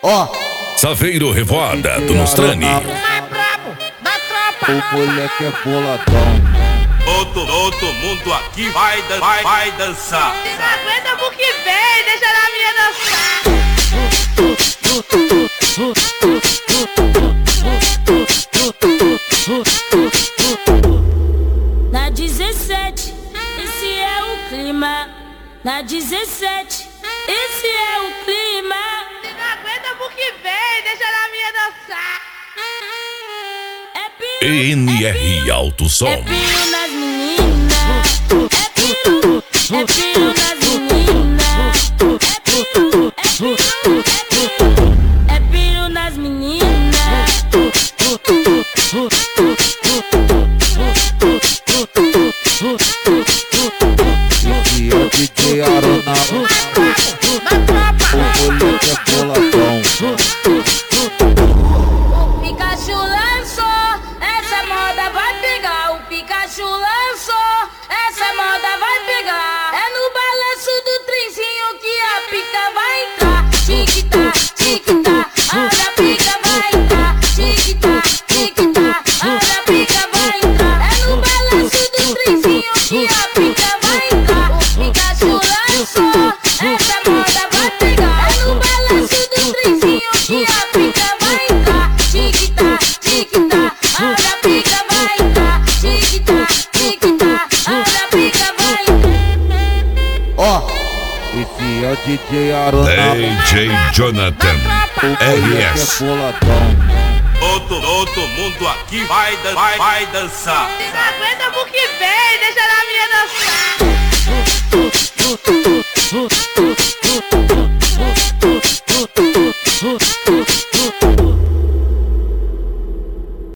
Ó, Saveiro Revoada do Nostrani. Mais brabo da tropa. o moleque é boladão. Todo mundo aqui vai dançar. Não aguenta pro que vem, deixa na minha dançar. Na 17, esse é o clima. Na 17, esse é o clima. Não aguenta pro que vem, deixa na minha dançar. É ENR Alto Som. É piro nas meninas. É piro nas meninas. É piro nas meninas. Esse é o DJ Arona. Da tropa. O moleque é boladão. O Pikachu lançou, essa moda vai pegar. O Pikachu lançou, essa moda vai pegar. É no balanço do trenzinho que a pica vai entrar. Tic-tac, tic-tac, olha a pica vai entrar. Tic-tac, tic-tac, olha a pica vai entrar. É no balanço do trenzinho que a pica vai entrar. O Pikachu lançou, essa moda vai pegar. É no balanço do trenzinho que a pica vai entrar. Tic-tac, tic-tac, olha a pica vai entrar. Tic-tac, tic-tac, olha a pica vai entrar. Ó, esse é o DJ Arona. DJ Jonathan O moleque é RS. boladão. Todo mundo aqui vai dançar. Não aguenta pro que vem, deixa na minha dançar.